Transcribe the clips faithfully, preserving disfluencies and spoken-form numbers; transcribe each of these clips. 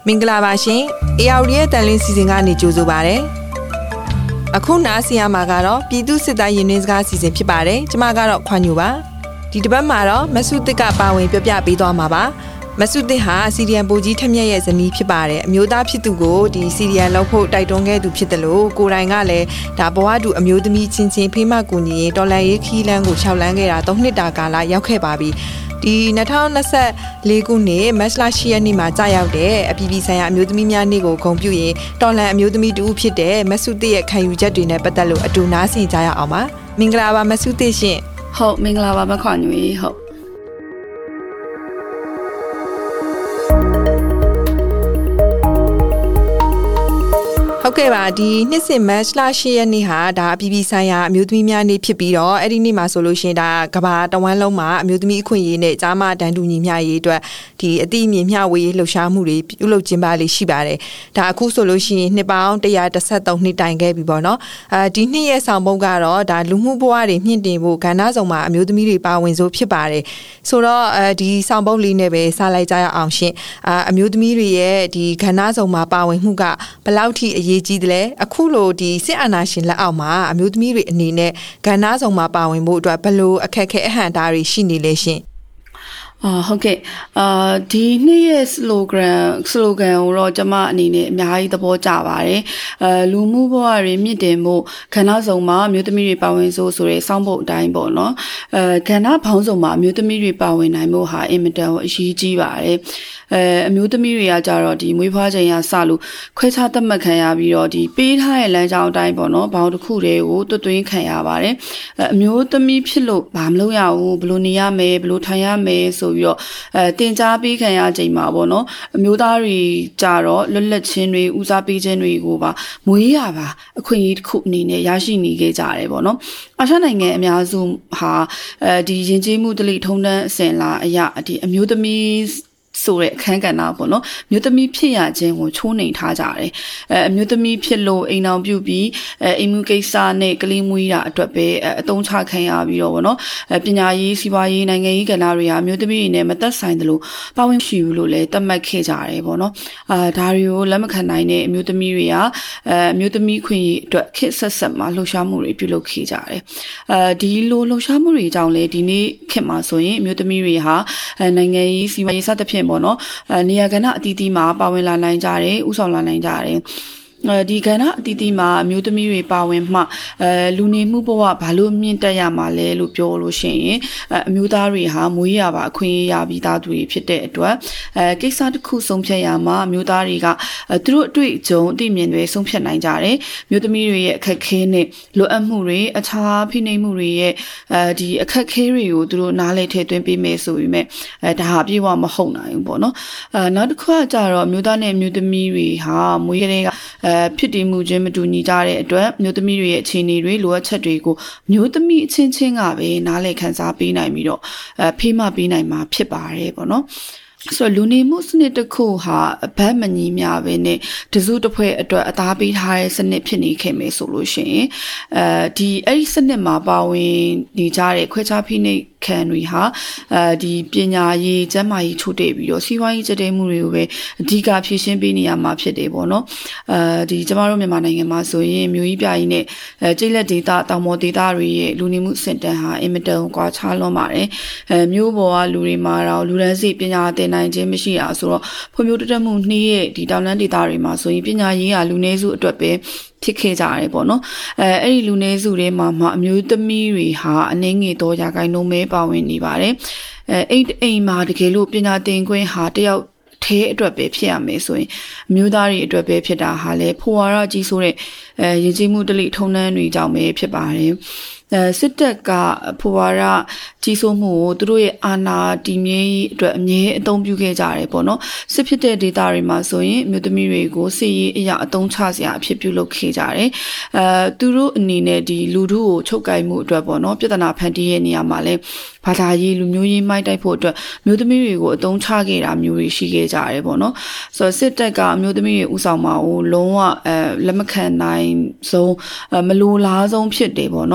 မင်္ဂလာပါရှင်။ အေ အာ အို ဒီ ရဲ့တန်လင်းစီစဉ်ကနေကြိုဆိုပါရစေ။အခုနားဆင်ရမှာကတော့ပြည်သူစစ်သားရင်နှင်းစကားစီစဉ်ဖြစ်ပါတယ်။ကျွန်မကတော့ခွန်ညူပါ။ဒီတစ်ပတ်မှာတော့မဆုတစ်ကပါဝင်ပြောပြပေးသွားမှာပါ။မဆုတစ်ဟာစီရီယန်ပိုကြီးထက်မြက်ရဲ့ဇနီးဖြစ်ပါတယ်။အမျိုးသားဖြစ်သူကိုဒီစီရီယန်လောက်ဖို့တိုက်တွန်းခဲ့သူဖြစ်တယ်လို့ကိုယ်တိုင်ကလည်းဒါဘဝတူအမျိုးသမီးချင်းချင်းဖေးမကူညီရင်တော်လန်ရေးခီးလန်းကိုရှောက်လန်းခဲ့တာသုံးနှစ်တာကာလရောက်ခဲ့ပါပြီ။ဒီ၂၀၂၄ခုနှစ်မတ်လ၈ရက်နေ့မှာကြာရောက်တဲ့အပြည်ပြည်ဆိုင်ရာအမျိုးသမီးများနေ့ကိုဂုဏ်ပြုရင်တော်လန်အမျိုးသမီးတူဖြစ်တဲ့မဆုတစ်ရဲ့ခံယူချက်တွေနဲ့ပတ်သက်လို့အတူနားဆင်ကြရအောင်ပါမင်္ဂလာပါမဆုတစ်ရှင်ဟုတ်မင်္ဂလာပါမခွန်ညွေဟုတ်ဟုတ်ကဲ့ပါဒီနှစ်စဉ်မတ်လ၈ရက်နေ့ဟာဒါအပြည်ပြည်ဆိုင်ရာအမျိုးသမီးများနေ့ဖြစ်ပြီးတော့အဲ့ဒီနေ့မှာဆိုလို့ရှိရင်ဒါကဘာတဝမ်းလုံးမှာအမျိုးသမီးအခွင့်အရေးနဲ့ကြားမတန်းတူညီမျှရေးအတွက်ဒီအတိအမြင့်မျှဝေလှုပ်ရှားမှုတွေပြုလုပ်ခြင်းပါလေးရှိပါတယ်ဒါအခုဆိုလို့ရှိရင်နှစ်ပေါင်း၁၁၃နှစ်တိုင်ခဲ့ပြီပေါ့နော်အဲဒီနှစ်ရဲ့ဆောင်ပုဒ်ကတော့ဒါလူမှုဘဝတွေမြင့်တင်ဖို့ကဏ္ဍဆောင်မှာအမျိုးသမီးတွေပါဝင်စိုးဖြစ်ပါတယ်ဆိုတော့အဲဒီဆောင်ပုဒ်လေးနဲ့ပဲစလိုက်ကြရအောင်ရှင်အာအမျိုးသမီးတွေရဲ့ဒီကဏ္ဍဆောင်မှာပါဝင်မှုကဘယ်လောက်ထိအရေးကြီးတယ်လဲအခုလိုဒီစစ်အာဏာရှင်လက်အောက်မှာအမျိုးသမီးတွေအနေနဲ့ကဏ္ဍဆောင်မှာပါဝင်ဖို့အတွက်ဘယ်လိုအခက်အခဲအဟန့်အတားတွေရှိနေလဲရှင်အာဟုတ်ကဲ့အာဒီနေ့ရဲ့ slogan slogan ကိုတော့ကျွန်မအနေနဲ့အများကြီးသဘောကျပါတယ်အဲလူမှုဘဝတွေမြင့်တင်ဖို့ခန္ဓာဆောင်မှာအမျိုးသမီးတွေပါဝင်ဆိုဆိုတဲ့စောင့်ဖို့အတိုင်းပေါ့နော်အဲခန္ဓာဘောင်းဆောင်မှာအမျိုးသမီးတွေပါဝင်နိုင်ဖို့ဟာအင်မတန်အရေးကြီးပါတယ်အဲအမျိုးသမီးတွေကကြတော့ဒီမွေးဖွားချိန်ရစလို့ခွဲခြားသတ်မှတ်ခံရပြီးတော့ဒီပေးထားတဲ့လမ်းကြောင်းအတိုင်းပေါ့နော်ဘောင်းတစ်ခုတည်းကိုတွတ်သွင်းခံရပါတယ်အဲအမျိုးသမီးဖြစ်လို့ဘာမလုပ်ရဘူးဘယ်လိုနေရမယ်ဘယ်လိုထိုင်ရမယ်ဆိုပြီးတော့အဲတင် जा ပေးခံရချိန်မှာပေါ့နော်အမျိုးသားတွေကြတော့လွတ်လပ်ခြင်းတွေဦးစားပေးခြင်းတွေကိုပါမွေးရပါအခွင့်အရေးတစ်ခုအနေနဲ့ရရှိနေခဲ့ကြတယ်ပေါ့နော်အာရှနိုင်ငံအများစုဟာအဲဒီယဉ်ကျေးမှုတလိထုံးတမ်းအစဉ်လာအရာဒီအမျိုးသမီးဆိုတဲ့အခန်းကဏ္ဍပေါ့နော်မျိုးသမီးဖြစ်ရခြင်းကိုချိုးနှိမ်ထားကြတယ်အဲအမျိုးသမီးဖြစ်လို့အိမ်အောင်ပြုပြီးအဲအိမ်မှုကိစ္စနဲ့ကလေးမွေးတာအတွက်ပဲအတုံးချခံရပြီးတော့ပေါ့နော်အဲပညာရေးစီးပွားရေးနိုင်ငံရေးကဏ္ဍတွေဟာမျိုးသမီးတွေနဲ့မသက်ဆိုင်သလိုပါဝင်ရှိဘူးလို့လည်းသတ်မှတ်ခဲ့ကြတယ်ပေါ့နော်အာဒါတွေကိုလက်မခံနိုင်တဲ့အမျိုးသမီးတွေကအဲအမျိုးသမီးခွင့်ရေးအတွက်ခေတ်ဆက်ဆက်မှာလှုပ်ရှားမှုတွေပြုလုပ်ခဲ့ကြတယ်အဲဒီလိုလှုပ်ရှားမှုတွေကြောင့်လည်းဒီနေ့ခေတ်မှာဆိုရင်အမျိုးသမီးတွေဟာအဲနိုင်ငံရေးစီးပွားရေးစသဖြင့်ပေါ့နော်အဲနေရာကဏ္ဍအသီးသီးမှာပါဝင်လာနိုင်ကြတယ်ဥဆောင်လာနိုင်ကြတယ်အဲဒီကဏ္ဍအသီးသီးမှာအမျိုးသမီးတွေပါဝင်မှအဲလူနေမှုဘဝဘာလို့မြင့်တက်ရမှာလဲလို့ပြောလို့ရှိရင်အမျိုးသားတွေဟာမွေးရပါအခွင့်အရေးရပြီးသားသူတွေဖြစ်တဲ့အတွက်အဲကိစ္စတစ်ခုဆုံးဖြတ်ရမှာအမျိုးသားတွေကသူတို့အတွေ့အကြုံအသိဉာဏ်တွေဆုံးဖြတ်နိုင်ကြတယ်မျိုးသမီးတွေရဲ့အခက်အခဲနဲ့လိုအပ်မှုတွေအခြားဖိနှိပ်မှုတွေရဲ့အဲဒီအခက်အခဲတွေကိုသူတို့နားလည်ထည့်သွင်းပေးမယ်ဆိုပြီးမဲ့အဲဒါဟာပြေဝမဟုတ်နိုင်ဘူးပေါ့နော်အဲနောက်တစ်ခါကျတော့အမျိုးသားနဲ့အမျိုးသမီးတွေဟာမွေးကလေးကအဲဖြစ်တည်မှုချင်းမတူညီကြတဲ့အတွက်မျိုးသမီးတွေရဲ့အခြေအနေတွေလိုအပ်ချက်တွေကိုမျိုးသမီးအချင်းချင်းကပဲနားလည်ခံစားပေးနိုင်ပြီးတော့အဲဖေးမပေးနိုင်မှာဖြစ်ပါတယ်ပေါ့နော်ဆိုလူနေမှုစနစ်တစ်ခုဟာအဘက်မညီမျှပဲနဲ့တစုတစ်ဖွဲ့အတွက်အသားပေးထားတဲ့စနစ်ဖြစ်နေခဲ့မယ်ဆိုလို့ရှိရင်အဲဒီအဲ့ဒီစနစ်မှာပါဝင်နေကြတဲ့ခွဲခြားဖိနှိပ်ခံတွေဟာအဲဒီပညာရေးကျန်းမာရေးချို့တဲ့ပြီးတော့စီးပွားရေးကြက်တဲမှုတွေကိုပဲအဓိကဖြည့်ရှင်းပေးနေရမှာဖြစ်တယ်ပေါ့နော်အဲဒီကျမတို့မြန်မာနိုင်ငံမှာဆိုရင်မြို့ကြီးပြကြီးနဲ့အဲကျိလက်ဒေတာတောင်ပေါ်ဒေတာတွေရဲ့လူနေမှုစင်တန်းဟာအင်မတန်ကွာခြားလွန်းပါတယ်အဲမြို့ပေါ်ကလူတွေမှာတော့လူတန်းစီပညာသင်နိုင်ခြင်းမရှိတာဆိုတော့ဖွံ့ဖြိုးတိုးတက်မှုနှီးရဲ့ဒီတောင်လန်းဒေတာတွေမှာဆိုရင်ပညာရေးကလူနည်းစုအတွက်ပဲဖြစ်ခဲ့ကြရတယ်ပေါ့နော်အဲအဲ့ဒီလူနည်းစုတွေမှာမှအမျိုးသမီးတွေဟာအနှင်းငယ်တော့ရာခိုင်နှုန်းပဲပါဝင်နေပါတယ်အဲအိတ်အိမ်မှာတကယ်လို့ပညာသင်ခွင့်ဟာတယောက်သေးအတွက်ပဲဖြစ်ရမယ်ဆိုရင်အမျိုးသားတွေအတွက်ပဲဖြစ်တာဟာလေဖိုဝါရကြီးဆိုတဲ့အဲရည်ကြီးမှုတလိထုံနှန်းတွေကြောင့်ပဲဖြစ်ပါတယ်အဲစစ်တပ်ကဖိုဝါရကြီးစိုးမှုကိုသူတို့ရဲ့အာဏာတည်မြဲရေးအတွက်အမြဲအသုံးပြုခဲ့ကြတယ်ပေါ့နော်စစ်ဖြစ်တဲ့ဒေသတွေမှာဆိုရင်မြို့သမီးတွေကိုစစ်ရေးအရာအသုံးချစရာအဖြစ်ပြုလုပ်ခဲ့ကြတယ်အဲသူတို့အနေနဲ့ဒီလူထုကိုချုပ်ကိုင်မှုအတွက်ပေါ့နော်ပြဿနာဖန်တီးရဲ့နေရာမှာလဲဘာသာရေးလူမျိုးရေးမိုက်တိုက်ဖို့အတွက်မြို့သမီးတွေကိုအသုံးချခဲ့တာမျိုးတွေရှိခဲ့ကြတယ်ပေါ့နော်ဆိုတော့စစ်တပ်ကအမျိုးသမီးတွေဥဆောင်မှာကိုလုံးဝအဲလက်မခံနိုင်ဆုံးမလိုလားဆုံးဖြစ်တယ်ပေါ့နော်ဒီမျိုး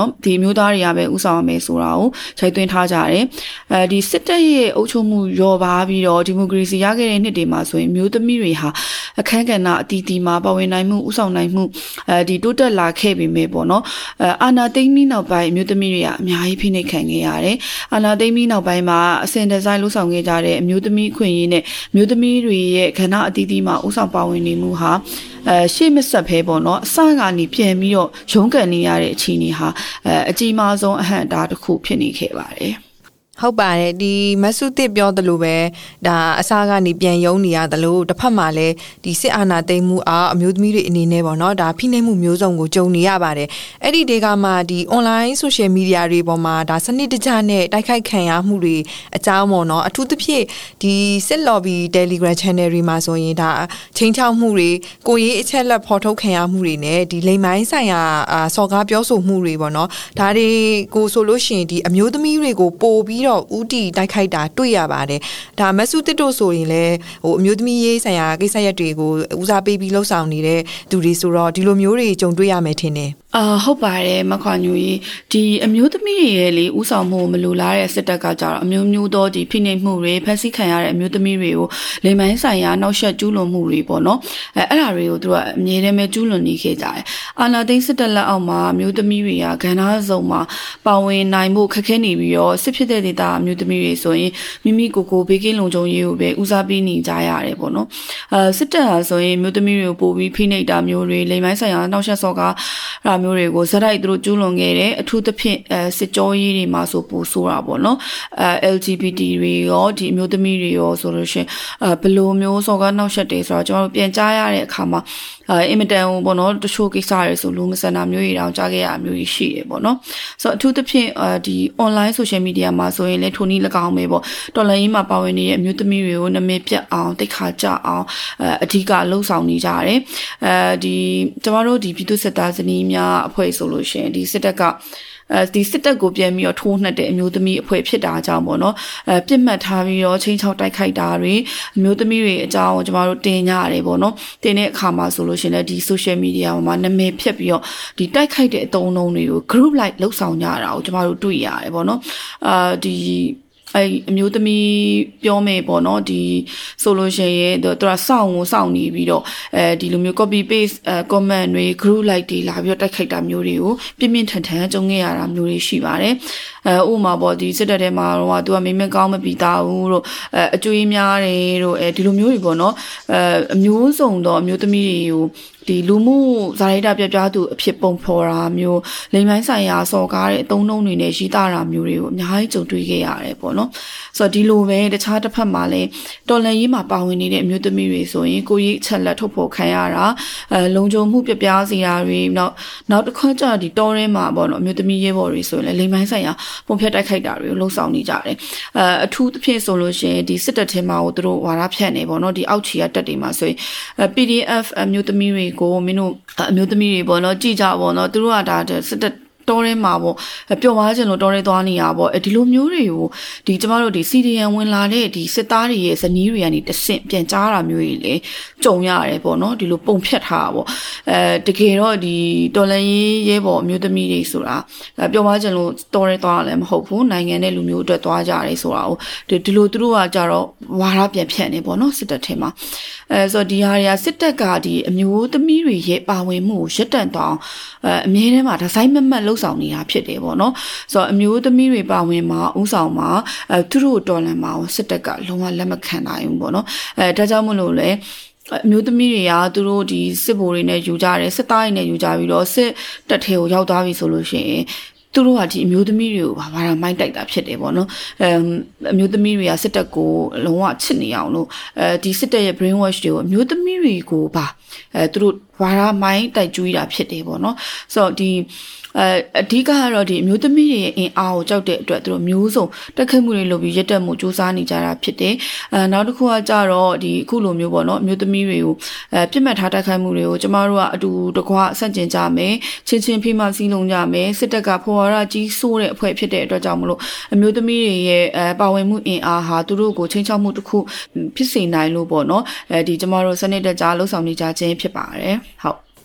မျိုးသားတွေကပဲဥဆောင်ရမယ်ဆိုတာကိုခြိုက်သွင်းထားကြတယ်အဲဒီစစ်တပ်ရဲ့အုပ်ချုပ်မှုရောပါပြီးတော့ဒီမိုကရေစီရခဲ့တဲ့နှစ်တွေမှာဆိုရင်မျိုးသမီးတွေဟာအခမ်းကဏ္ဍအတီးတီးမှာပါဝင်နိုင်မှုဥဆောင်နိုင်မှုအဲဒီတိုးတက်လာခဲ့ပြီမဲ့ပေါ့နော်အာဏာသိမ်းပြီးနောက်ပိုင်းမျိုးသမီးတွေကအများကြီးဖိနှိပ်ခံခဲ့ရတယ်အာဏာသိမ်းပြီးနောက်ပိုင်းမှာအစဉ်တစိုက်လှုပ်ဆောင်ခဲ့ကြတဲ့အမျိုးသမီးအခွင့်အရေးနဲ့မျိုးသမီးတွေရဲ့ကဏ္ဍအတီးတီးမှာဥဆောင်ပါဝင်နေမှုဟာအဲရှေ့မဆက်ဖဲပေါ့နော်အစကနေပြန်ပြီးတော့ရုန်းကန်နေရတဲ့အခြေအနေဟာအဲအကြီးမားဆုံးအဟန့်အတားတစ်ခုဖြစ်နေခဲ့ပါတယ်ဟုတ်ပါတယ်ဒီမဆုသစ်ပြောသလိုပဲဒါအစားကနေပြန်ယုံနေရတယ်လို့တစ်ဖက်မှာလည်းဒီစစ်အာဏာသိမ်းမှုအားအမျိုးသမီးတွေအနေနဲ့ပေါ့နော်ဒါဖိနှိပ်မှုမျိုးစုံကိုကြုံနေရပါတယ်အဲ့ဒီဒေကမှာဒီ online social media တွေပေါ်မှာဒါစနစ်တကျနဲ့တိုက်ခိုက်ခံရမှုတွေအကြောင်းပေါ့နော်အထူးသဖြင့်ဒီစစ် lobby Telegram channel တွေမှာဆိုရင်ဒါချင်းချောက်မှုတွေကိုရေးအချက်လက်ဖော်ထုတ်ခံရမှုတွေနဲ့ဒီလိမ်မိုင်းဆိုင်ရာစော်ကားပြောဆိုမှုတွေပေါ့နော်ဒါတွေကိုဆိုလို့ရှိရင်ဒီအမျိုးသမီးတွေကိုပို့ပြီးတော့ဦးတီတိုက်ခိုက်တာတွေ့ရပါတယ်ဒါမဆုတစ်တို့ဆိုရင်လည်းဟိုအမျိုးသမီးရေးဆိုင်ရာကိစ္စရပ်တွေကိုဦးစားပေးပြီးလှုပ်ဆောင်နေတဲ့သူတွေဆိုတော့ဒီလိုမျိုးတွေကြုံတွေ့ရမယ်ထင်တယ်အာဟုတ်ပါတယ်မခွာညူကြီးဒီအမျိုးသမီးတွေရဲ့လေဥဆောင်မှုမလိုလားတဲ့စစ်တပ်ကကြတော့အမျိုးမျိုးသောဒီဖိနှိပ်မှုတွေဖက်ဆီးခံရတဲ့အမျိုးသမီးတွေကိုလိမ်မိုင်းဆိုင်ရာနောက်ဆက်ကျူးလွန်မှုတွေပေါ့နော်အဲအဲ့ဒါတွေကိုသူကအမြဲတမ်းပဲကျူးလွန်နေခဲ့ကြတယ်အာနာသိန်းစစ်တပ်လက်အောက်မှာအမျိုးသမီးတွေကကဏ္ဍစုံမှာပါဝင်နိုင်မှုခက်ခဲနေပြီးတော့စစ်ဖြစ်တဲ့ဒေသအမျိုးသမီးတွေဆိုရင်မိမိကိုယ်ကိုဘေးကင်းလုံခြုံရေးကိုပဲဦးစားပေးနေကြရတယ်ပေါ့နော်အဲစစ်တပ်ဟာဆိုရင်အမျိုးသမီးတွေကိုပို့ပြီးဖိနှိပ်တာမျိုးတွေလိမ်မိုင်းဆိုင်ရာနောက်ဆက်စော်ကားအဲ့မျိုးတွေကိုဇက်တိုက်သူတို့ကျူးလွန်ခဲ့တယ်အထူးသဖြင့်အဲစစ်ကြောရေးတွေမှာဆိုပိုဆိုတာပေါ့နော်အဲ L G B T တွေရောဒီအမျိုးသမီးတွေရောဆိုလို့ရှိရင်အဲဘယ်လိုမျိုးစော်ကားနောက်ဆက်တွေဆိုတော့ကျွန်တော်တို့ပြန်ကြားရတဲ့အခါမှာအဲအင်မတန်ပေါ့နော်တချို့ကိစ္စတွေဆိုလူမဆန္ဒမျိုးတွေတောင်ကြားခဲ့ရအမျိုးကြီးရှိတယ်ပေါ့နော်ဆိုတော့အထူးသဖြင့်အဲဒီ online social media မှာဆိုရင်လည်းထိုနည်း၎င်းပဲပေါ့တော်လိုင်းရေးမှာပါဝင်နေတဲ့အမျိုးသမီးတွေကိုနာမည်ပြတ်အောင်တိတ်ခါကြအောင်အဲအဓိကလှုံ့ဆော်နေကြတယ်အဲဒီကျွန်တော်တို့ဒီပြည်သူစစ်သားစနီးများအဖွဲ့ဆိုလို့ရှိရင်ဒီစစ်တပ်ကအဲဒီစစ်တပ်ကိုပြန်ပြီးတော့ထိုးနှက်တဲ့အမျိုးသမီးအဖွဲ့ဖြစ်တာကြောင့်ပေါ့နော်အဲပြစ်မှတ်ထားပြီးတော့ချင်းချောက်တိုက်ခိုက်တာတွေအမျိုးသမီးတွေအကြောင်းကိုကျမတို့တင်ကြရတယ်ပေါ့နော်တင်တဲ့အခါမှာဆိုလို့ရှိရင်လည်းဒီ social media မှာနာမည်ဖြတ်ပြီးတော့ဒီတိုက်ခိုက်တဲ့အတုံးလုံးတွေကို group like လှုပ်ဆောင်ကြတာကိုကျမတို့တွေ့ရတယ်ပေါ့နော်အာဒီအဲအမျိုးသမီးပြောမယ်ပေါ့နော်ဒီဆိုလို့ရှိရင်သူကစောင့်ကိုစောင့်နေပြီးတော့အဲဒီလိုမျိုး copy paste comment တွေ group like တွေလာပြီးတော့တိုက်ခိုက်တာမျိုးတွေကိုပြင်းပြင်းထန်ထန်ကြုံခဲ့ရတာမျိုးတွေရှိပါတယ်အဲဥပမာပေါ့ဒီစစ်တပ်ထဲမှာတော့သူကမိမကောင်းမပြီးသားဘူးတို့အဲအကျွေးများတယ်တို့အဲဒီလိုမျိုးတွေပေါ့နော်အဲအမျိုးစုံသောအမျိုးသမီးတွေကိုဒီလူမှုဇာတိတာပြပြသူအဖြစ်ပုံဖော်တာမျိုးလိမ်မိုင်းဆိုင်ရာစော်ကားတဲ့အသုံးနှုန်းတွေနဲ့ရေးသားတာမျိုးတွေကိုအများကြီးကြုံတွေ့ခဲ့ရတယ်ပေါ့နော်ဆိုတော့ဒီလိုပဲတခြားတစ်ဖက်မှာလည်းတော်လန်ရေးမှာပါဝင်နေတဲ့အမျိုးသမီးတွေဆိုရင်ကိုကြီးချက်လက်ထုတ်ဖို့ခံရတာအဲလုံခြုံမှုပြပြစီတာတွေနောက်နောက်တစ်ခါကျဒီတော်ထဲမှာပေါ့နော်အမျိုးသမီးရဲဘော်တွေဆိုရင်လည်းလိမ်မိုင်းဆိုင်ရာပုံဖြတ်တိုက်ခိုက်တာတွေကိုလှုံ့ဆော်နေကြတယ်အဲအထူးသဖြင့်ဆိုလို့ရှိရင်ဒီစစ်တပ်ထဲမှာကိုသူတို့ဝါဒဖြန့်နေပေါ့နော်ဒီအောက်ခြေကတက်တွေမှာဆိုရင် P D F အမျိုးသမီးတွေကိုမင်းတို့အမျိုးသမီးတွေပေါ့နော်ကြည်ကြပေါ့နော်သူတို့ကဒါစစ်တပ်တော်ရဲမှာပေါ့ပျော်ပါခြင်းလို့တော်ရဲသွားနေရပေါ့ဒီလိုမျိုးတွေကိုဒီကျမတို့ဒီစီဒီအန်ဝင်လာတဲ့ဒီစစ်သားတွေရဲ့ဇနီးတွေကနေတဆင့်ပြန်ကြားတာမျိုးတွေလေကြုံရတယ်ပေါ့နော်ဒီလိုပုံဖြတ်ထားတာပေါ့အဲတကယ်တော့ဒီတော်လန်ရေးရဲဘော်အမျိုးသမီးတွေဆိုတာပျော်ပါခြင်းလို့တော်ရဲသွားတာလည်းမဟုတ်ဘူးနိုင်ငံနဲ့လူမျိုးအတွက်သွားကြတယ်ဆိုတာကိုဒီလိုသူတို့ကကြတော့ဝါဒပြန်ဖြတ်နေပေါ့နော်စစ်တပ်ထဲမှာအဲဆိုဒီဟာတွေကစစ်တပ်ကဒီအမျိုးသမီးတွေရဲ့ပါဝင်မှုကိုရပ်တန့်သွားအောင်အဲအမြဲတမ်းမှာဒီဇိုင်းမမတ်လှုပ်ဆောင်နေတာဖြစ်တယ်ပေါ့နော်ဆိုတော့အမျိုးသမီးတွေပါဝင်မှာဥဆောင်မှာအဲသူတို့တော်လန်မှာစစ်တပ်ကလုံးဝလက်မခံနိုင်ဘူးပေါ့နော်အဲဒါကြောင့်မလို့လေအမျိုးသမီးတွေကသူတို့ဒီစစ်ဘိုးတွေနဲ့ယူကြတယ်စစ်သားတွေနဲ့ယူကြပြီးတော့စစ်တပ်ထဲကိုရောက်သွားပြီဆိုလို့ရှိရင်သူတို့ကဒီအမျိုးသမီးတွေကိုဘာမှမိုင်းတိုက်တာဖြစ်တယ်ပေါ့နော်အဲအမျိုးသမီးတွေကစစ်တပ်ကိုလုံးဝချစ်နေအောင်လို့အဲဒီစစ်တပ်ရဲ့ brain wash တွေကိုအမျိုးသမီးတွေကိုပါအဲသူတို့ဘာသာမိုင်းတိုက်ကျွေးတာဖြစ်တယ်ပေါ့နော်ဆိုတော့ဒီအဲအဓိကကတော့ဒီအမျိုးသမီးတွေရဲ့အင်အားကိုကြောက်တဲ့အတွက်သူတို့မျိုးစုံတက်ခတ်မှုတွေလုပ်ပြီးရက်တက်မှုစူးစမ်းနေကြတာဖြစ်တယ်အဲနောက်တစ်ခုကကြတော့ဒီအခုလိုမျိုးပေါ့နော်အမျိုးသမီးတွေကိုအဲပြစ်မှတ်ထားတက်ခတ်မှုတွေကိုကျမတို့ကအတူတကွဆန့်ကျင်ကြမယ်ချင်းချင်းဖိမစည်းလုံးကြမယ်စစ်တပ်ကဖော်ဝါဒကြီးဆိုးတဲ့အဖွဲ့ဖြစ်တဲ့အတွက်ကြောင့်မလို့အမျိုးသမီးတွေရဲ့အဲပါဝင်မှုအင်အားဟာသူတို့ကိုချင်းချောက်မှုတစ်ခုဖြစ်စေနိုင်လို့ပေါ့နော်အဲဒီကျမတို့စနစ်တကျလှုပ်ဆောင်နေကြခြင်းဖြစ်ပါတယ်ဟုတ်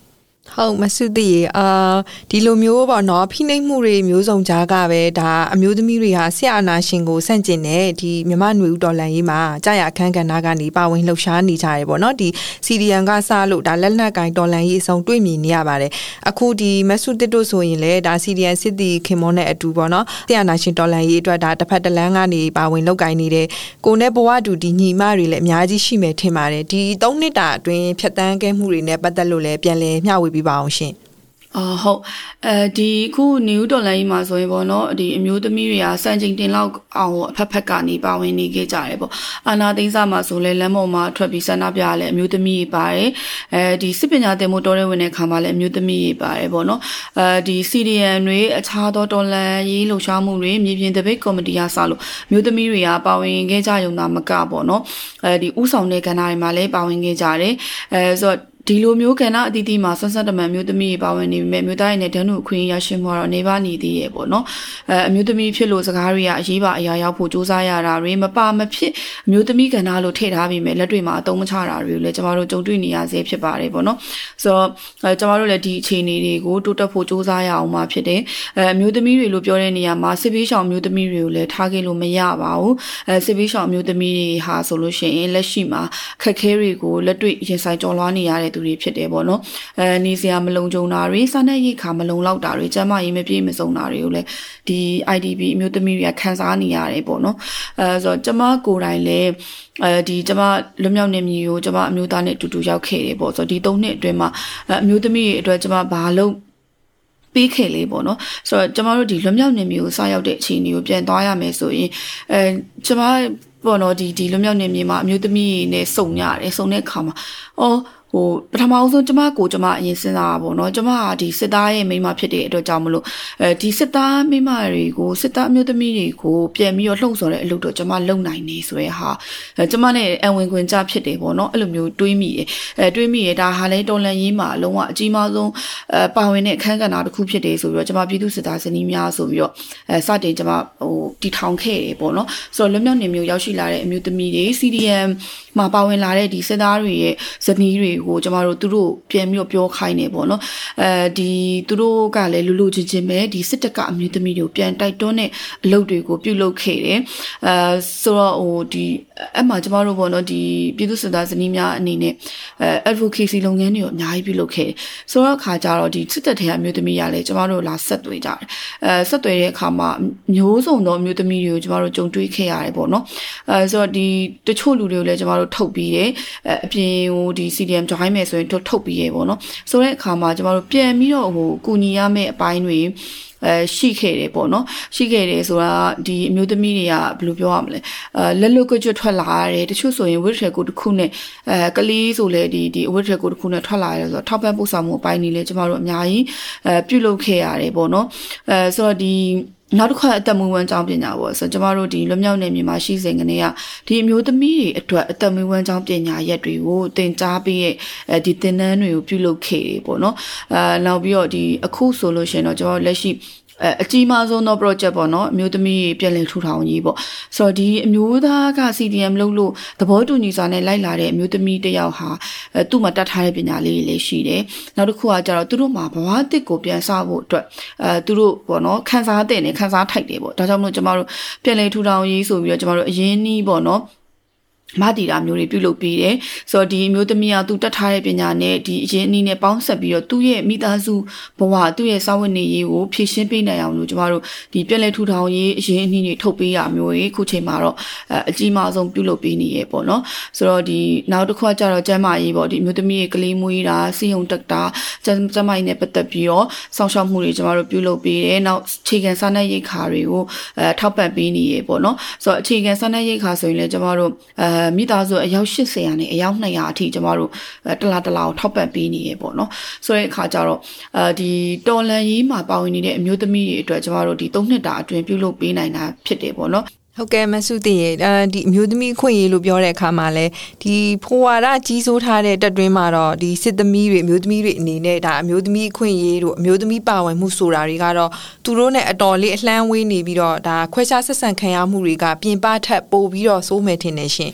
ဟုတ်မဆုသိရအာဒီလိုမျိုးပေါ့နော်ဖိနှိပ်မှုတွေမျိုးစုံကြားကပဲဒါအမျိုးသမီးတွေဟာဆရာနာရှင်ကိုဆန့်ကျင်တဲ့ဒီမြန်မာຫນွေဦးတော်လှန်ရေးမှာကြာရအခန်းကဏ္ဍကနေပါဝင်လှုပ်ရှားနေကြတယ်ပေါ့နော်ဒီ စီ ဒီ အမ် ကစလို့ဒါလက်နက်ကင်တော်လှန်ရေးအဆုံးတွေ့မြင်နေရပါတယ်အခုဒီမဆုတစ်တို့ဆိုရင်လည်းဒါ စီ ဒီ အမ် စစ်တီခင်မောနဲ့အတူပေါ့နော်ဆရာနာရှင်တော်လှန်ရေးအတွက်ဒါတစ်ဖက်တစ်လမ်းကနေပါဝင်လှုပ်ကိုင်နေတဲ့ကိုနဲ့ဘဝတူဒီညီမတွေလည်းအများကြီးရှိမယ်ထင်ပါတယ်ဒီသုံးနှစ်တာအတွင်းဖြတ်တန်းခဲ့မှုတွေနဲ့ပတ်သက်လို့လည်းပြန်လည်မျှဝေပြပါအောင်ရှင်အော်ဟုတ်အဲဒီခု new ဒေါ်လာကြီးမှာဆိုရင်ပေါ့နော်ဒီအမျိုးသမီးတွေကစံချိန်တင်လောက်အောင်အဖက်ဖက်ကနေပါဝင်နေခဲ့ကြတယ်ပေါ့အာနာသိန်းစာမှာဆိုလဲလမ်းပေါ်မှာထွက်ပြီးဆန္ဒပြရလဲအမျိုးသမီးတွေပါတယ်အဲဒီစစ်ပညာသင်မှုတော်ရဲဝင်တဲ့ခါမှာလဲအမျိုးသမီးတွေပါတယ်ပေါ့နော်အဲဒီ စီ ဒီ အမ် တွေအခြားသောဒေါ်လာရေးလှုပ်ရှားမှုတွေမြေပြင်တပိတ်ကော်မတီအားစလို့အမျိုးသမီးတွေကပါဝင်ခဲ့ကြရုံသာမကပေါ့နော်အဲဒီဥဆောင်တဲ့ကဏ္ဍတွေမှာလဲပါဝင်ခဲ့ကြတယ်အဲဆိုတော့ဒီလိုမျိုးကဏ္ဍအသီးသီးမှာဆက်ဆက်တမန်မျိုးသမီးပါဝင်နေပေမဲ့မျိုးသားရည်နဲ့တန်းတူအခွင့်အရေးရရှိမှုကတော့နေပါနေသေးရဲ့ပေါ့နော်အဲအမျိုးသမီးဖြစ်လို့စကားတွေကအရေးပါအရာရောက်ဖို့စူးစမ်းရတာတွေမပါမဖြစ်အမျိုးသမီးကဏ္ဍလို့ထည့်ထားပြီးမဲ့လက်တွေမှာအသုံးမချတာတွေကိုလည်းကျမတို့ကြုံတွေ့နေရစေဖြစ်ပါတယ်ပေါ့နော်ဆိုတော့အဲကျမတို့လည်းဒီအခြေအနေတွေကိုတိုးတက်ဖို့စူးစမ်းရအောင်မှာဖြစ်တယ်အဲအမျိုးသမီးတွေလို့ပြောတဲ့နေရာမှာစစ်ပေးရှောင်မျိုးသမီးတွေကိုလည်းထားခဲ့လို့မရပါဘူးအဲစစ်ပေးရှောင်မျိုးသမီးတွေဟာဆိုလို့ရှိရင်လက်ရှိမှာခက်ခဲတွေကိုလက်တွေ့ရင်ဆိုင်ကြော်လွှားနေရတဲ့သူတွေဖြစ်တယ်ပေါ့နော်အဲနေစရာမလုံခြုံတာတွေစားနပ်ရိက္ခာမလုံလောက်တာတွေကျန်းမာရေးမပြည့်မစုံတာတွေကိုလည်းဒီ အိုင် ဒီ ပီ အမျိုးသမီးတွေကခံစားနေရတယ်ပေါ့နော်အဲဆိုတော့ကျမကိုယ်တိုင်လည်းအဲဒီကျမလွတ်မြောက်နေမျိုးကိုကျမအမျိုးသားနဲ့အတူတူရောက်ခဲ့တယ်ပေါ့ဆိုတော့ဒီသုံးနှစ်အတွင်းမှာအမျိုးသမီးတွေအတွက်ကျမဘာလို့ပေးခဲ့လေးပေါ့နော်ဆိုတော့ကျမတို့ဒီလွတ်မြောက်နေမျိုးကိုစရောက်တဲ့အခြေအနေကိုပြန်သွားရမယ်ဆိုရင်အဲကျမပေါ့နော်ဒီဒီလွတ်မြောက်နေမြေမှာအမျိုးသမီးတွေနဲ့စုံရတယ်စုံတဲ့အခါမှာအော်ဟိုပထမအောင်ဆုံးကျမကိုကျမအရင်စဉ်းစားတာပေါ့နော်ကျမကဒီစစ်သားရဲ့မိန်းမဖြစ်တဲ့အတွက်ကြောင့်မလို့အဲဒီစစ်သားမိန်းမတွေကိုစစ်သားအမျိုးသမီးတွေကိုပြန်ပြီးတော့လှုံ့ဆော်တဲ့အလုပ်တော့ကျမလုပ်နိုင်နေဆိုရဲဟာကျမနဲ့အဝင်ခွင်ကြဖြစ်တယ်ပေါ့နော်အဲ့လိုမျိုးတွေးမိတယ်အဲတွေးမိရဒါဟာလဲတော်လန်ရေးမှာလုံးဝအကြီးမားဆုံးအဲပါဝင်တဲ့အခန်းကဏ္ဍတစ်ခုဖြစ်တယ်ဆိုပြီးတော့ကျမပြည်သူစစ်သားစနီးများဆိုပြီးတော့အဲစတင်ကျမဟိုတီထောင်ခဲ့တယ်ပေါ့နော်ဆိုတော့လွတ်မြောက်နေမျိုးရောက်ရှိလာတဲ့အမျိုးသမီးတွေ စီ ဒီ အမ် မှာပါဝင်လာတဲ့ဒီစစ်သားတွေရဲ့ဇနီးတွေကိုကျမတို့သူတို့ပြန်ပြီးတော့ပြောခိုင်းနေပေါ့နော်အဲဒီသူတို့ကလည်းလူလူချင်းချင်းပဲဒီစစ်တပ်ကအမျိုးသမီးတွေကိုပြန်တိုက်တွန်းတဲ့အလုပ်တွေကိုပြုလုပ်ခဲ့တယ်အဲဆိုတော့ဟိုဒီအဲ့မှာကျမတို့ပေါ့နော်ဒီပြည်သူ့စစ်သားဇနီးများအနေနဲ့အဲ advocacy လုပ်ငန်းတွေကိုအများကြီးပြုလုပ်ခဲ့တယ်ဆိုတော့အခါကျတော့ဒီစစ်တပ်ထဲကအမျိုးသမီးကလည်းကျမတို့လာဆက်သွေးကြတယ်အဲဆက်သွေးတဲ့အခါမှာမျိုးစုံသောအမျိုးသမီးတွေကိုကျမတို့ကြုံတွေ့ခဲ့ရတယ်ပေါ့နော်အဲဆိုတော့ဒီတချို့လူတွေကိုလည်းကျမတို့ထုတ်ပြီးတယ်အပြင်ဟိုဒီ စီ ဒီ အမ် join မယ်ဆိုရင်ထုတ်ပြီးရေပေါ့နော်ဆိုတဲ့အခါမှာကျမတို့ပြန်ပြီးတော့ဟိုကူညီရမယ့်အပိုင်းတွေအဲရှိခဲ့တယ်ပေါ့နော်ရှိခဲ့တယ်ဆိုတာဒီအမျိုးသမီးတွေကဘယ်လိုပြောရမလဲအဲလက်လွတ်ကြွထွက်လာရတယ်တချို့ဆိုရင်ဝိထရကိုတစ်ခုနဲ့အဲကလေးဆိုလေဒီဒီဝိထရကိုတစ်ခုနဲ့ထွက်လာရတယ်ဆိုတော့ထောက်ပံ့ပို့ဆောင်မှုအပိုင်းတွေလည်းကျမတို့အများကြီးအဲပြုလုပ်ခဲ့ရတယ်ပေါ့နော်အဲဆိုတော့ဒီနောက်တစ်ခါအသက်မွေးဝမ်းကြောင်းပညာပေါ့ဆိုတော့ကျမတို့ဒီလွတ်မြောက်နေမြေမှာရှိစဉ်ကနေကဒီအမျိုးသမီးတွေအတွက်အသက်မွေးဝမ်းကြောင်းပညာရက်တွေကိုသင်ကြားပေးရဲ့အဲဒီသင်တန်းတွေကိုပြုလုပ်ခဲ့တယ်ပေါ့နော်အဲနောက်ပြီးတော့ဒီအခုဆိုလို့ရှိရင်တော့ကျမတို့လက်ရှိအဲအကြီးမားဆုံးသော project ပေါ့နော်အမျိုးသမီးပြည်လည်ထူထောင်ရေးပေါ့ဆိုတော့ဒီအမျိုးသားက စီ ဒီ အမ် လုပ်လို့သဘောတူညီစွာနဲ့လိုက်လာတဲ့အမျိုးသမီးတစ်ယောက်ဟာအဲသူ့မှာတတ်ထားတဲ့ပညာလေးတွေလည်းရှိတယ်နောက်တစ်ခုကကျတော့သူတို့မှာဘဝအသစ်ကိုပြန်စဖို့အတွက်အဲသူတို့ပေါ့နော်ခန်းစားတဲ့နဲ့ခန်းစားထိုက်တယ်ပေါ့ဒါကြောင့်မလို့ကျမတို့ပြည်လည်ထူထောင်ရေးဆိုပြီးတော့ကျမတို့အရင်နီးပေါ့နော်မတီတာမျိုးတွေပြုလုပ်ပြီးတယ်ဆိုတော့ဒီအမျိုးသမီးကသူတက်ထားတဲ့ပညာနဲ့ဒီအရင်အနည်းနဲ့ပေါင်းဆက်ပြီးတော့သူ့ရဲ့မိသားစုဘဝသူ့ရဲ့စာဝတ်နေရေးကိုဖြည့်ရှင်းပေးနိုင်အောင်လို့ကျမတို့ဒီပြည်လဲထူထောင်ရေးအရင်အနည်းတွေထုတ်ပေးရမျိုးတွေခုချိန်မှာတော့အကြီးမားဆုံးပြုလုပ်ပေးနေရပေါ့နော်ဆိုတော့ဒီနောက်တစ်ခါကျတော့ကျန်းမာရေးပေါ့ဒီအမျိုးသမီးရဲ့ကလေးမွေးတာစီယုံတက်တာကျန်းကျန်းမာရေးနဲ့ပတ်သက်ပြီးတော့စောင့်ရှောက်မှုတွေကျမတို့ပြုလုပ်ပေးတယ်နောက်အခြေခံစားနပ်ရိက္ခာတွေကိုအဲထောက်ပံ့ပေးနေရပေါ့နော်ဆိုတော့အခြေခံစားနပ်ရိက္ခာဆိုရင်လည်းကျမတို့အဲမိသားစုအယောက်၈၀ရာနဲ့အယောက်၂ရာအထိကျမတို့တလားတလားကိုထောက်ပံ့ပေးနေရပေါ့နော်ဆိုတဲ့အခါကျတော့အဲဒီတော်လန်ရေးမှာပါဝင်နေတဲ့အမျိုးသမီးတွေအတွက်ကျမတို့ဒီ၃နှစ်တာအတွင်းပြုလုပ်ပေးနိုင်တာဖြစ်တယ်ပေါ့နော်ဟုတ်ကဲ့မဆုသိရဒီအမျိုးသမီးခွင့်ရေးလို့ပြောတဲ့အခါမှာလဲဒီဖိုဝါဒကြီးစိုးထားတဲ့တက်တွင်းမှာတော့ဒီစစ်သမီးတွေအမျိုးသမီးတွေအနေနဲ့ဒါအမျိုးသမီးခွင့်ရေးတို့အမျိုးသမီးပါဝင်မှုဆိုတာတွေကတော့သူတို့နဲ့အတော်လေးအလှမ်းဝေးနေပြီးတော့ဒါခွဲခြားဆက်ဆံခံရမှုတွေကပြင်ပထက်ပိုပြီးတော့စိုးမယ်ထင်တယ်ရှင်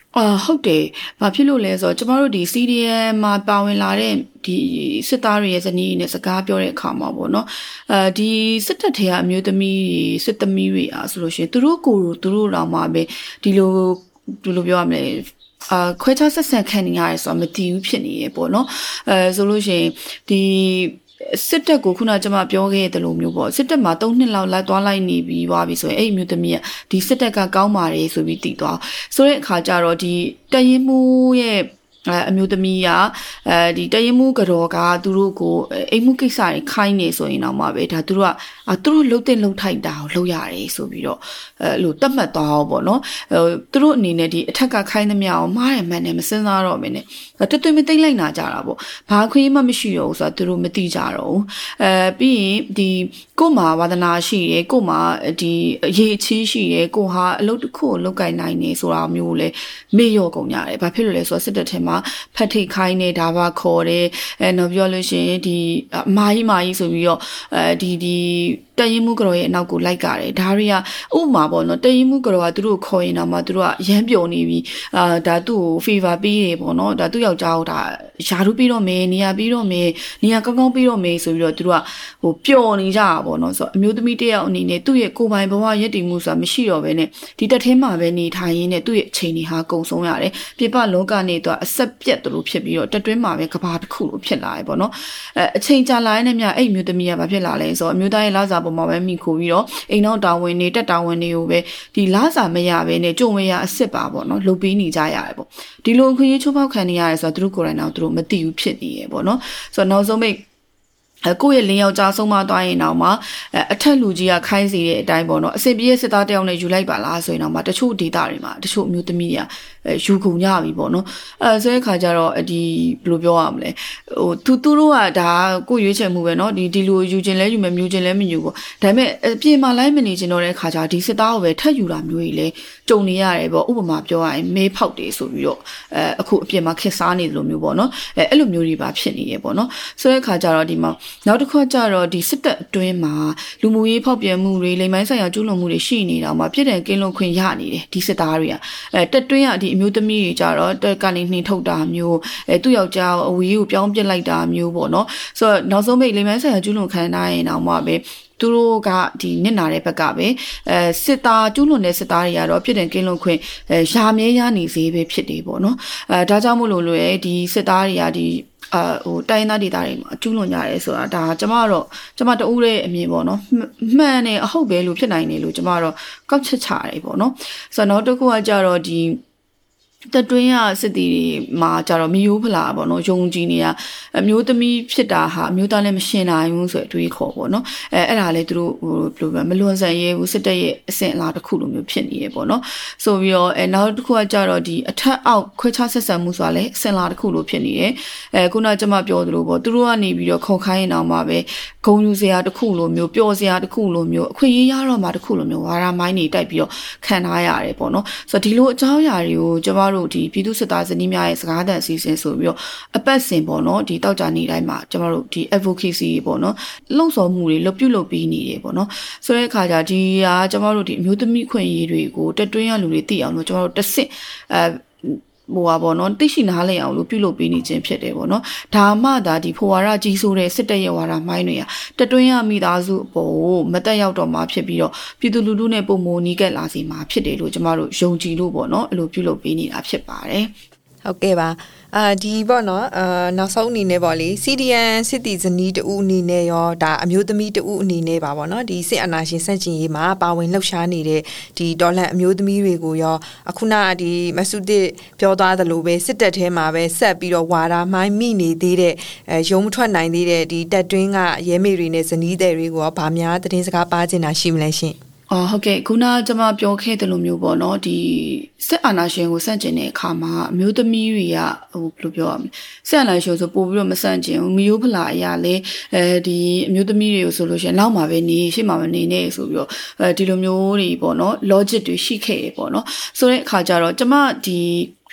အာဟုတ်တယ်။ဘာဖြစ်လို့လဲဆိုတော့ကျမတို့ဒီ C D M မှာပါဝင်လာတဲ့ဒီစစ်သားတွေရဲ့ဇနီးနဲ့စကားပြောတဲ့အခါမှာပေါ့နော်။အဲဒီစစ်တပ်ထဲကအမျိုးသမီးတွေစစ်သမီးတွေအားဆိုလို့ရှိရင်သူတို့ကိုယ်သူတို့တောင်မှပဲဒီလိုဒီလိုပြောရမလဲအာခွဲခြားဆက်ဆံခံနေရတယ်ဆိုတော့မတည်ဘူးဖြစ်နေရေပေါ့နော်။အဲဆိုလို့ရှိရင်ဒီစစ်တပ်ကိုခုနကျွန်မပြောခဲ့တဲ့လိုမျိုးပေါ့စစ်တပ်မှာသုံးနှစ်လောက်လိုက်သွားလိုက်နေပြီးသွားပြီဆိုရင်အဲ့ဒီမျိုးသမီးကဒီစစ်တပ်ကကောင်းပါတယ်ဆိုပြီးတည်သွားဆိုတဲ့အခါကျတော့ဒီတရင်မှုရဲ့အဲအမျိုးသမီးကအဲဒီတရင်မှုကြောကသူတို့ကိုအိမ်မှုကိစ္စတွေခိုင်းနေဆိုရင်တော့မှပဲဒါသူတို့ကသူတို့လှုပ်တဲ့လှုပ်ထိုက်တာကိုလှုပ်ရတယ်ဆိုပြီးတော့အဲလိုတတ်မှတ်သွားအောင်ပေါ့နော်အဲသူတို့အနေနဲ့ဒီအထက်ကခိုင်းသမျှအောင်မားတယ်မှန်တယ်မစင်စားတော့မင်းနဲ့တွတ်တွတ်မသိမ့်လိုက်နာကြတာပေါ့ဘာခွင့်မှမရှိတော့ဘူးဆိုတော့သူတို့မသိကြတော့ဘူးအဲပြီးရင်ဒီကို့မှာဝါသနာရှိတယ်ကို့မှာဒီအရေးအချင်းရှိတယ်ကိုဟာအလုပ်တစ်ခုကိုလုပ်ကိုင်နိုင်နေဆိုတာမျိုးလေမေ့ရော့ကုန်ကြတယ်ဘာဖြစ်လို့လဲဆိုတော့စစ်တပ်ထဲမှာဖတ်ထိတ်ခိုင်းနေတာပါခေါ်တယ်အဲတော့ပြောလို့ရှိရင်ဒီအမာကြီးမာကြီးဆိုပြီးတော့အဲဒီဒီတရင်မှုကြော်ရဲ့အနောက်ကိုလိုက်ကြတယ်ဒါတွေကဥပမာပေါ့နော်တရင်မှုကြော်ကသူတို့ခေါ်ရင်တော့မှသူတို့ကရမ်းပျော်နေပြီအာဒါသူ့ကို favor ပေးတယ်ပေါ့နော်ဒါသူ့ယောက်ျားကိုဒါယာရုပြီးတော့မယ်နေရာပြီးတော့မယ်နေရာကောင်းကောင်းပြီးတော့မယ်ဆိုပြီးတော့သူတို့ကဟိုပျော်နေကြတာပေါ့နော်ဆိုတော့အမျိုးသမီးတယောက်အနေနဲ့သူ့ရဲ့ကိုယ်ပိုင်ဘဝရည်တည်မှုဆိုတာမရှိတော့ဘဲနဲ့ဒီတက်ထဲမှာပဲနေထိုင်ရင်းနဲ့သူ့ရဲ့အချိန်တွေဟာကုံဆုံးရတယ်ပြပလောကနေတော့အဆက်ပြတ်တယ်လို့ဖြစ်ပြီးတော့တက်တွင်းမှာပဲကဘာတစ်ခုလို့ဖြစ်လာတယ်ပေါ့နော်အဲအချိန်ကြာလာတဲ့မြအဲ့အမျိုးသမီးကဘာဖြစ်လာလဲဆိုတော့အမျိုးသားရဲ့လစာပေါ်မှာပဲမိခိုပြီးတော့အိမ်နောက်တာဝန်နေတက်တာဝန်တွေကိုပဲဒီလစာမရဘဲနဲ့ကြုံဝရအစ်စ်ပါပေါ့နော်လုပ်ပေးနေကြရတယ်ပေါ့ဒီလိုအခွင့်အရေးချိုးဖောက်ခံနေရတယ်ဆိုတော့သူတို့ကိုယ်တိုင်တော့သူတို့မသိဘူးဖြစ်နေရပေါ့နော်ဆိုတော့နောက်ဆုံးမိတ်အကိုရဲ့လင်းယောက်ျားဆုံးမသွားရင်တော့မှအထက်လူကြီးကခိုင်းစီတဲ့အတိုင်းပေါ့နော်အစစ်ပြေးစစ်သားတယောက်နဲ့ယူလိုက်ပါလားဆိုရင်တော့မှတချို့ဒေတာတွေမှာတချို့အမျိုးသမီးတွေကယူကုန်ကြပြီပေါ့နော်အဲဆိုတဲ့ခါကျတော့ဒီဘယ်လိုပြောရမလဲဟိုသူသူတို့ကဒါကိုရွေးချယ်မှုပဲနော်ဒီဒီလိုယူခြင်းလဲယူမယ်မြူခြင်းလဲမယူဘူးဒါပေမဲ့အပြင်မှာလိုက်မနေခြင်းတော့တဲ့ခါကျဒီစစ်သားကိုပဲထပ်ယူတာမျိုးကြီးလဲကြုံနေရတယ်ပေါ့ဥပမာပြောရရင်မဲဖောက်တယ်ဆိုပြီးတော့အဲအခုအပြင်မှာခက်စားနေတယ်လို့မျိုးပေါ့နော်အဲအဲ့လိုမျိုးတွေပါဖြစ်နေရပေါ့နော်ဆိုတဲ့ခါကျတော့ဒီမှာနောက်တစ်ခါကျတော့ဒီစစ်တပ်အတွင်းမှာလူမှုရေးဖောက်ပြန်မှုတွေလိမ်မိုင်းဆိုင်ရာကျူးလွန်မှုတွေရှိနေတာမှာပြည်တယ်ကင်းလွန်ခွင့်ရနေတယ်ဒီစစ်သားတွေကအဲတက်တွင်းကဒီအမျိုးသမီးတွေကြတော့တက်ကနေနှင်ထုတ်တာမျိုးအဲသူ့ယောက်ျားအဝေးကိုပြောင်းပြစ်လိုက်တာမျိုးပေါ့နော်ဆိုတော့နောက်ဆုံးမိတ်လိမ်မိုင်းဆိုင်ရာကျူးလွန်ခံနိုင်ရင်တော့မှပဲသူတို့ကဒီနစ်နာတဲ့ဘက်ကပဲအဲစစ်သားကျူးလွန်တဲ့စစ်သားတွေကတော့ပြည်တယ်ကင်းလွန်ခွင့်အဲရာမြဲရနေစေပဲဖြစ်တယ်ပေါ့နော်အဲဒါကြောင့်မို့လို့လို့ဒီစစ်သားတွေကဒီအာဟိုတိုင်းသားဒေသတွေမှာကျူးလွန်ကြရဲဆိုတာဒါကျမတော့ကျမတူးတဲ့အမြင်ပေါ့နော်မှန်တယ်အဟုတ်ပဲလို့ဖြစ်နိုင်တယ်လို့ကျမတော့ကောက်ချက်ချရတယ်ပေါ့နော်ဆိုတော့နောက်တစ်ခုကကြတော့ဒီတတွင်းရစစ်တီတွေမှာကြတော့မီယိုးဖလာပေါ့နော်ယုံကြည်နေရအမျိုးသမီးဖြစ်တာဟာအမျိုးသားလည်းမရှင်နိုင်ဘူးဆိုတဲ့အတွေးခေါ်ပေါ့နော်အဲအဲ့ဒါလည်းသူတို့ဟိုဘယ်လိုပဲမလွန်ဆန်ရဲဘူးစစ်တပ်ရဲ့အဆင့်အလားတစ်ခုလိုမျိုးဖြစ်နေရပေါ့နော်ဆိုပြီးတော့အဲနောက်တစ်ခုကကြတော့ဒီအထက်အောက်ခွဲခြားဆက်ဆံမှုဆိုတာလည်းအဆင့်အလားတစ်ခုလိုဖြစ်နေတယ်အဲခုနကကျွန်မပြောသလိုပေါ့သူတို့ကနေပြီးတော့ခေါ်ခိုင်းရင်တော့မှပဲဂုံယူစရာတစ်ခုလိုမျိုးပျော်စရာတစ်ခုလိုမျိုးအခွင့်အရေးရတော့မှတစ်ခုလိုမျိုးဝါရမိုင်းတွေတိုက်ပြီးတော့ခံထားရတယ်ပေါ့နော်ဆိုတော့ဒီလိုအကြောင်းအရာတွေကိုကျွန်မတို့ဒီပြည်သူစစ်သားဇနီးများရဲ့စကားသံအစီအစဉ်ဆိုပြီးတော့အပတ်စဉ်ပေါ့နော်ဒီတောက်ကြနေတိုင်းမှာကျွန်တော်တို့ဒီ advocacy ပေါ့နော်လှုံ့ဆော်မှုတွေလုပ်ပြုလုပ်ပြီးနေတယ်ပေါ့နော်ဆိုတဲ့အခါကျဒီဟာကျွန်တော်တို့ဒီအမျိုးသမီးခွင့်ရေးတွေကိုတက်တွင်းရလူတွေသိအောင်လို့ကျွန်တော်တို့တစ်စစ်အဲဟိုပါပေါ့နော်သိရှိနားလည်အောင်လို့ပြုလုပ်ပေးနေခြင်းဖြစ်တယ်ပေါ့နော်ဒါမှဒါဒီဖိုဝါရကြီးဆိုတဲ့စစ်တပ်ရဲ့ဝါဒမိုင်းတွေကတက်တွင်းရမိသားစုအပေါ်မတက်ရောက်တော့မှဖြစ်ပြီးတော့ပြည်သူလူထုနဲ့ပုံမနီးကပ်လာစီမှာဖြစ်တယ်လို့ကျမတို့ယုံကြည်လို့ပေါ့နော်အဲ့လိုပြုလုပ်ပေးနေတာဖြစ်ပါတယ်ဟုတ်ကဲ့ပါအာဒီပေါ့နော်အာနောက်ဆုံးအနေနဲ့ပေါ့လေ C D N စစ်တီဇနီးတူအနေနဲ့ရောဒါအမျိုးသမီးတူအနေနဲ့ပါပေါ့နော်ဒီစစ်အာဏာရှင်ဆန့်ကျင်ရေးမှာပါဝင်လှုပ်ရှားနေတဲ့ဒီဒေါ်လန်အမျိုးသမီးတွေကိုရောအခုနဒီမဆုတစ်ပြောသွားသလိုပဲစစ်တပ်ထဲမှာပဲဆက်ပြီးတော့ဝါဒမိုင်းမိနေသေးတဲ့အဲရုံမထွက်နိုင်သေးတဲ့ဒီတက်တွင်းကရဲမေတွေနဲ့ဇနီးတွေကိုရောဗာများသတင်းစကားပါချင်တာရှိမလဲရှင်အော်ဟုတ်ကဲ့ခုနကျွန်မပြောခဲ့တဲ့လိုမျိုးပေါ့နော်ဒီစစ်အာဏာရှင်ကိုဆန့်ကျင်တဲ့အခါမှာအမျိုးသမီးတွေကဟိုဘယ်လိုပြောရမလဲစစ်အာဏာရှင်ဆိုပို့ပြီးတော့မဆန့်ကျင်ဘူးမီယိုးဖလာအရာလဲအဲဒီအမျိုးသမီးတွေကိုဆိုလို့ရှိရင်နောက်မှာပဲနေရှေ့မှာမနေနဲ့ဆိုပြီးတော့အဲဒီလိုမျိုးတွေပေါ့နော် logic တွေရှိခဲ့ရပေါ့နော်ဆိုတဲ့အခါကျတော့ကျွန်မဒီ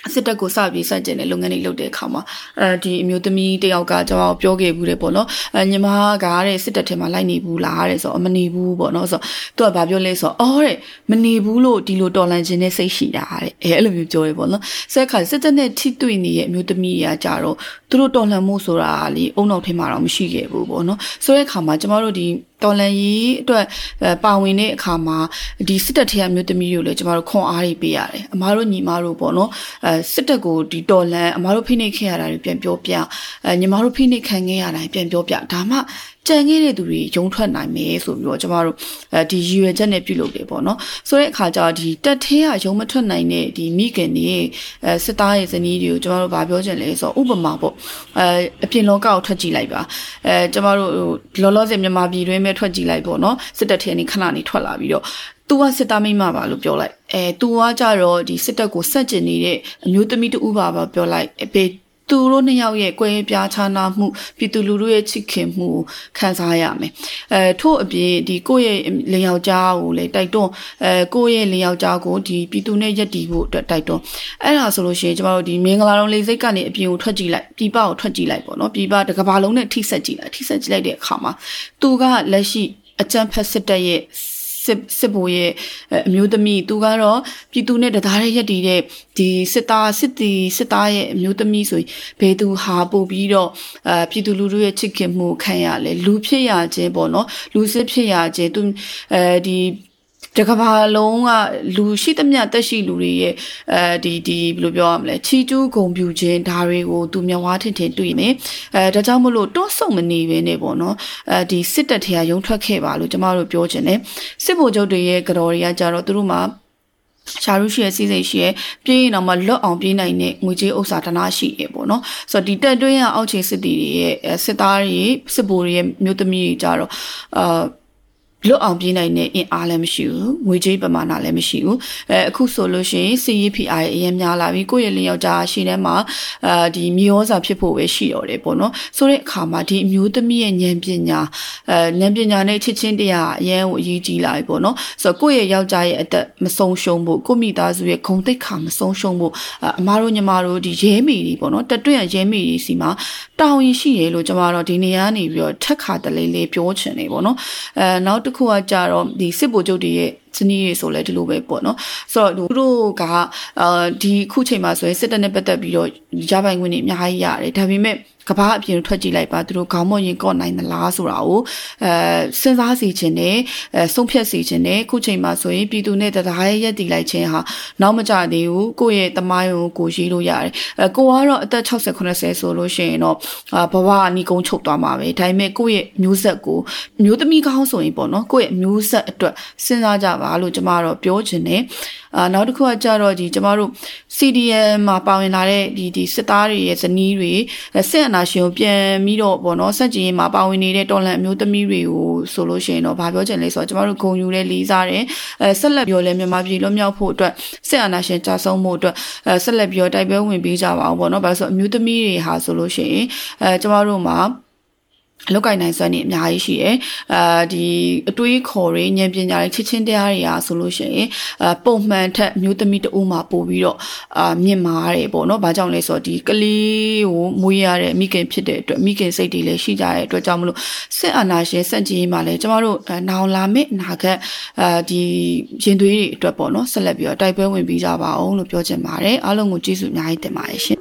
စစ်တပ်ကိုစပြီးစတင်တဲ့လုပ်ငန်းတွေလုပ်တဲ့အခါမှာအဲဒီအမျိုးသမီးတယောက်ကကျွန်တော်ပြောခဲ့ဘူးတယ်ပေါ့နော်အဲညီမကတဲ့စစ်တပ်ထဲမှာလိုက်နေဘူးလားတဲ့ဆိုတော့မနေဘူးပေါ့နော်ဆိုတော့သူကဘာပြောလဲဆိုတော့အော်တဲ့မနေဘူးလို့ဒီလိုတော်လန်ခြင်းနဲ့စိတ်ရှိတာတဲ့အဲအဲ့လိုမျိုးပြောရဲပေါ့နော်ဆိုတဲ့အခါစစ်တပ်နဲ့ထိတွေ့နေရဲ့အမျိုးသမီးတွေကကြတော့သူတို့တော်လန်မှုဆိုတာလေအုံနောက်ထဲမှာတော့မရှိခဲ့ဘူးပေါ့နော်ဆိုတဲ့အခါမှာကျမတို့ဒီတော်လန်ရေးအတွက်ပါဝင်တဲ့အခါမှာဒီစစ်တပ်ထဲအမျိုးသမီးတွေကိုလည်းကျမတို့ခွန်အားတွေပေးရတယ်အမားတို့ညီမတို့ပေါ့နော်အဲစစ်တပ်ကိုဒီတော်လန်အမားတို့ဖိနှိပ်ခဲ့ရတာတွေပြန်ပြောပြအဲညီမတို့ဖိနှိပ်ခံခဲ့ရတာပြန်ပြောပြဒါမှကြံခဲ့တဲ့သူတွေရုံထွက်နိုင်မယ်ဆိုပြီးတော့ကျမတို့အဲဒီရည်ရွယ်ချက်နဲ့ပြုလုပ်တယ်ပေါ့နော်ဆိုတဲ့အခါကျတော့ဒီတက်ထဲကရုံမထွက်နိုင်တဲ့ဒီမိခင်တွေအဲစစ်သားရဲ့ဇနီးတွေကိုကျမတို့ဗာပြောချင်လဲဆိုတော့ဥပမာပေါ့အဲအပြင်လောကကိုထွက်ကြည့်လိုက်ပါအဲကျမတို့လောလောဆယ်မြန်မာပြည်တွင်းပဲထွက်ကြည့်လိုက်ပေါ့နော်စစ်တပ်ထဲကနေခဏနေထွက်လာပြီးတော့သူကစစ်သားမိမပါလို့ပြောလိုက်အဲသူကကြတော့ဒီစစ်တပ်ကိုစက်ကျင်နေတဲ့အမျိုးသမီးတူပါပါပြောလိုက်အပေသူတို့နှစ်ယောက်ရဲ့ကွဲပြားခြားနားမှုပြည်သူလူထုရဲ့ချစ်ခင်မှုခံစားရမယ်အဲထို့အပြင်ဒီကိုယ့်ရဲ့လင်ယောက်ျားကိုလည်းတိုက်တွန်းအဲကိုယ့်ရဲ့လင်ယောက်ျားကိုဒီပြည်သူနဲ့ယက်တီဖို့အတွက်တိုက်တွန်းအဲ့ဒါဆိုလို့ရှိရင်ကျမတို့ဒီမင်္ဂလာတုံးလေးစိတ်ကနေအပြင်ကိုထွက်ကြည့်လိုက်ပြည်ပကိုထွက်ကြည့်လိုက်ပေါ့နော်ပြည်ပတစ်ကမ္ဘာလုံးနဲ့ထိဆက်ကြည့်လိုက်ထိဆက်ကြည့်လိုက်တဲ့အခါမှာသူကလက်ရှိအကြမ်းဖက်စစ်တပ်ရဲ့စစ်စစ်ဘိုးရဲ့အမျိုးသမီးသူကတော့ပြည်သူနဲ့တသားတည်းရက်တည်တဲ့ဒီစစ်သားစစ်တီစစ်သားရဲ့အမျိုးသမီးဆိုရင်ဘယ်သူဟာပို့ပြီးတော့အဲပြည်သူလူထုရဲ့ချစ်ခင်မှုခံရလဲလူဖြစ်ရခြင်းပေါ့နော်လူစစ်ဖြစ်ရခြင်းသူအဲဒီတကဘာလုံးကလူရှိသမျှတက်ရှိလူတွေရဲ့အဲဒီဒီဘယ်လိုပြောရမလဲချီကျူးဂုံပြူခြင်းဒါတွေကိုသူမျက်ဝါးထင်ထင်တွေ့နေအဲဒါကြောင့်မလို့တွန်းဆုံမနေပဲနေပေါ့နော်အဲဒီစစ်တပ်ထဲကရုံထွက်ခဲ့ပါလို့ကျမတို့ပြောချင်တယ်စစ်ဗိုလ်ချုပ်တွေရဲ့ကြော်တွေကကြတော့သူတို့မှာရှာရုရှိရဲ့စီးစိမ်ရှိရဲ့ပြေးရင်တော့မှလွတ်အောင်ပြေးနိုင်တဲ့ငွေကြေးဥစ္စာဌာနရှိရပေါ့နော်ဆိုတော့ဒီတက်တွင်းရအောက်ခြေစစ်တီတွေရဲ့စစ်သားတွေစစ်ဗိုလ်တွေရဲ့မျိုးသမီးတွေကြတော့အာလွတ်အောင်ပြေးနိုင်တဲ့အင်အားလည်းမရှိဘူးငွေကြေးပမာဏလည်းမရှိဘူးအဲအခုဆိုလို့ရှိရင် စီ အီ ပီ အိုင် အရင်များလာပြီကိုယ့်ရဲ့လင်ယောက်ျားရှိထဲမှာအာဒီမျိုးဩဇာဖြစ်ဖို့ပဲရှိတော့တယ်ပေါ့နော်ဆိုတဲ့အခါမှာဒီအမျိုးသမီးရဲ့ဉာဏ်ပညာအဲဉာဏ်ပညာနဲ့ချစ်ချင်းတရားအရင်ကိုအရေးကြီးလာပြီပေါ့နော်ဆိုတော့ကိုယ့်ရဲ့ယောက်ျားရဲ့အသက်မဆုံးရှုံးဖို့ကိုယ့်မိသားစုရဲ့ဂုဏ်သိက္ခာမဆုံးရှုံးဖို့အမားတို့ညီမတို့ဒီရဲမေတွေပေါ့နော်တတွင်းရဲမေတွေစီမှာတောင်းရင်ရှိရလို့ကျမတို့ဒီနေရာနေပြီးတော့ထက်ခါတလေးလေးပြောချင်နေပေါ့နော်အဲနောက်တစ်ခုကကြတော့ဒီစစ်ဗိုလ်ချုပ်တွေရဲ့စနီးတွေဆိုလဲဒီလိုပဲပေါ့နော်ဆိုတော့သူတို့ကအာဒီခုချိန်မှာဆိုရင်စစ်တပ်နဲ့ပတ်သက်ပြီးတော့ရပိုင်ခွင့်တွေအများကြီးရတယ်ဒါပေမဲ့ကဘာအပြင်ထွက်ကြည့်လိုက်ပါသူတို့ခေါင်းမော့ရင်ကော့နိုင်သလားဆိုတာကိုအဲစဉ်းစားစီခြင်းနဲ့အဲဆုံးဖြတ်စီခြင်းနဲ့ခုချိန်မှာဆိုရင်ပြည်သူနဲ့တရားရဲ့ရက်တည်လိုက်ခြင်းဟာနောက်မကြသေးဘူးကိုယ့်ရဲ့တမိုင်းကိုကိုရေးလို့ရတယ်အဲကိုကတော့အသက်၆၀ ၇၀ဆိုလို့ရှိရင်တော့ဘဝအနီးကုန်းချုပ်သွားမှာပဲဒါပေမဲ့ကိုယ့်ရဲ့မျိုးဆက်ကိုမျိုးသမီးကောင်းဆိုရင်ပေါ့နော်ကိုယ့်ရဲ့မျိုးဆက်အတွက်စဉ်းစားကြပါလို့ကျမတော့ပြောချင်တယ်အာနောက်တစ်ခုကကြတော့ဒီကျမတို့ စီ ဒီ အမ် မှာပါဝင်လာတဲ့ဒီဒီစစ်သားတွေရဲ့ဇနီးတွေစစ်အာဏာရှင်ကိုပြန်ပြီးတော့ပေါ့နော်စက်ကြီးမှာပါဝင်နေတဲ့တော်လှန်အမျိုးသမီးတွေကိုဆိုလို့ရှိရင်တော့ဘာပြောချင်လဲဆိုတော့ကျမတို့ဂုဏ်ယူတဲ့လေးစားတယ်အဲဆက်လက်ပြောလဲမြန်မာပြည်လွတ်မြောက်ဖို့အတွက်စစ်အာဏာရှင်ကြာဆုံးမှုအတွက်အဲဆက်လက်ပြောတိုက်ပွဲဝင်ပေးကြပါအောင်ပေါ့နော်ဘာလို့ဆိုအမျိုးသမီးတွေဟာဆိုလို့ရှိရင်အဲကျမတို့မှာလောက်ကင်နိုင်စွမ်းနေအများကြီးရှိတယ်အာဒီအတွေးခေါ်တွေဉာဏ်ပညာတွေချစ်ချင်းတရားတွေအားဆိုလို့ရှိရင်အာပုံမှန်ထက်မျိုးသမီးတဦးမှာပို့ပြီးတော့အာမြင့်မားတယ်ပေါ့နော်ဘာကြောင့်လဲဆိုတော့ဒီကလေးကိုမွေးရတဲ့မိခင်ဖြစ်တဲ့အတွက်မိခင်စိတ်တွေလည်းရှိကြတဲ့အတွက်ကြောင့်မလို့စစ်အာဏာရှင်စန့်ကျင်ရေးမှာလည်းကျမတို့နောင်လာမယ့်အနာဂတ်အာဒီရင်သွေးတွေအတွက်ပေါ့နော်ဆက်လက်ပြီးတော့တိုက်ပွဲဝင်ပြီးကြပါအောင်လို့ပြောချင်ပါတယ်အားလုံးကိုကျေးဇူးအများကြီးတင်ပါတယ်ရှင်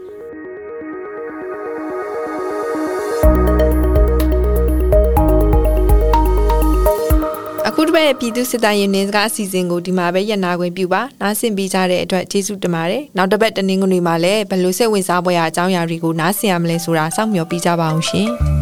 အခုတပည့်ပြည်သူစစ်တိုင်းရင်နေစကားအစီအစဉ်ကိုဒီမှာပဲရနာခွင့်ပြုပါနားဆင်ပေးကြတဲ့အတွက်ကျေးဇူးတင်ပါတယ်နောက်တစ်ပတ်တနင်္ဂနွေမှာလည်းဘယ်လိုစိတ်ဝင်စားဖွယ်ရာအကြောင်းအရာတွေကိုနားဆင်ရမလဲဆိုတာစောင့်မျှော်ပြီးကြပါအောင်ရှင်